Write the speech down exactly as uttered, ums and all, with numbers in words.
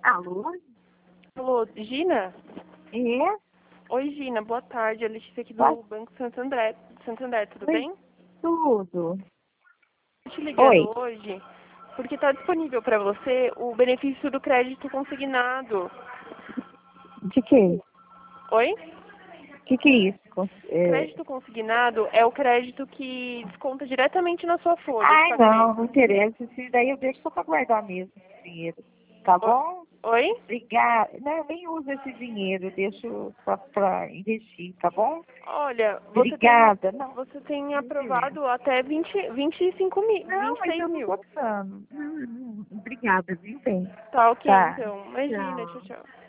Alô? Alô, Gina? É? Oi, Gina, boa tarde. A Letícia aqui do Boa- Banco Santander. Santander, tudo Oi, bem? tudo. Tô te ligando Oi, hoje porque está disponível para você o benefício do crédito consignado. de quê? Oi? O que que é isso? Cons- é, Crédito consignado é o crédito que desconta diretamente na sua folha de Ai, não, pagamento. não interessa. Isso daí eu deixo só para guardar mesmo esse dinheiro. Tá O- bom? Oi? Obrigada. Não, eu nem uso esse dinheiro, eu deixo para investir, tá bom? Olha, você tem, Obrigada. Não, você tem não interessa. aprovado até vinte, vinte e cinco mil, Não, vinte e mas seis eu não tô mil. precisando. Não, não, obrigada, viu bem? Tá ok, Tá. então. Imagina, tchau, Tchau. tchau.